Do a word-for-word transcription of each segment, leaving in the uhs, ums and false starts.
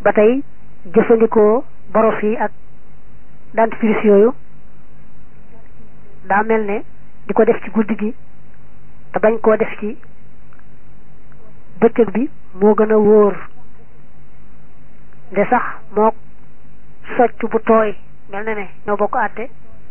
ba tey jëfandikoo boros yi ak dentifrice yooyu daa mel ne di ko def ci guddi gi te bañ koo def ci bëccëg bi moo gën a wóor de sax moo socc bu tooy mel na ne ñoo bokk àtte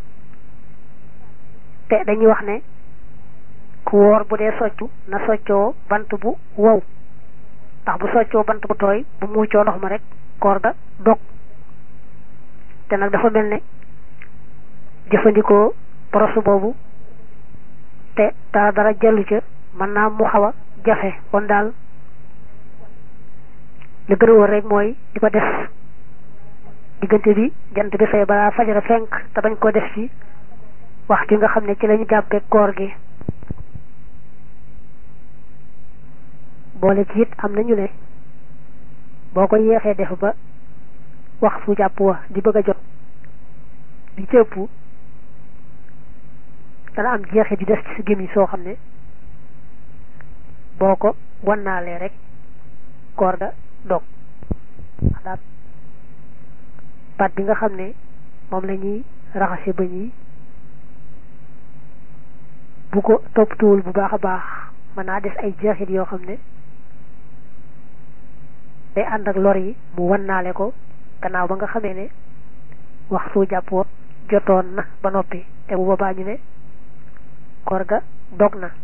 te dañuy wax ne ku wóor bu dee soccu na soccoo bant bu wow ndax bu soccoo bant bu tooy bu muucoo ndox ma rek koor ga dog te nag dafa mel ne jëfandikoo brosse boobu te dara dara jallu ca mën naa mu xaw a jafe kon daal li gën a wóor rek mooy di ko def diggante bi jant bi fay balaa fajara fenk te bañ koo def ci waxtu nga xam ne ci lañu jàppee koor gi. boole ci it am nañu ne boo ko yeexee def ba waxtu jàpp wa di bëgg a jot li ci ëpp dana am jeexee di des ci sa gémmiñ soo xam ne boo ko wannaalee rek koor ga dog xalaat pat bi nga xam ne moom la ñuy raxase bëñ yi bu ko toppatuwul bu baax a baax mën naa des ay jeexit yoo xam ne day ànd ak lor yi mu wannaale ko gannaaw ba nga xamee ne waxtu jàppoo jotoon na ba noppi te bu boobaa ñu ne koor ga dog na